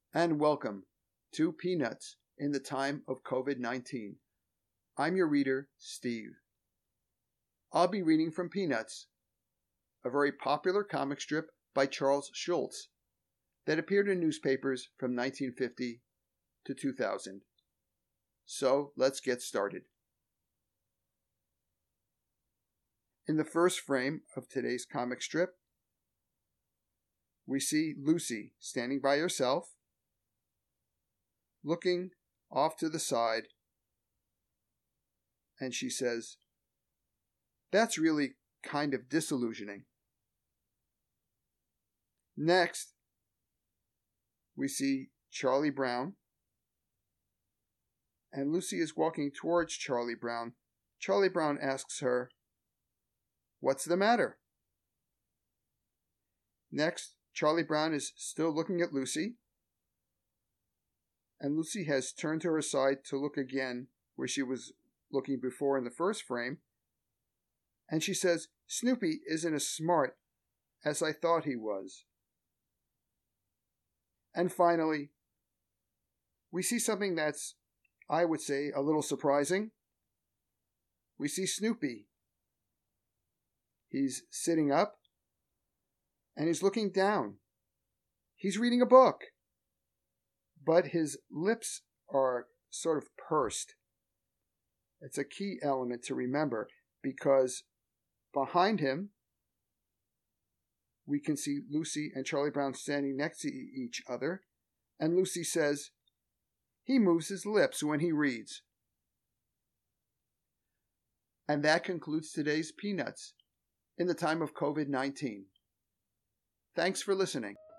and welcome to Peanuts in the time of COVID-19. I'm your reader, Steve. I'll be reading from Peanuts, a very popular comic strip by Charles Schulz that appeared in newspapers from 1950 to 2000. So let's get started. In the first frame of today's comic strip, we see Lucy standing by herself, looking off to the side, and she says, "That's really kind of disillusioning." Next, we see Charlie Brown, and Lucy is walking towards Charlie Brown. Charlie Brown asks her, "What's the matter?" Next, Charlie Brown is still looking at Lucy, and Lucy has turned to her side to look again where she was looking before in the first frame, and she says, "Snoopy isn't as smart as I thought he was." And finally, we see something that's, I would say, a little surprising. We see Snoopy. He's sitting up, and he's looking down. He's reading a book, but his lips are sort of pursed. It's a key element to remember because behind him, we can see Lucy and Charlie Brown standing next to each other, and Lucy says, "He moves his lips when he reads." And that concludes today's Peanuts in the time of COVID-19. Thanks for listening.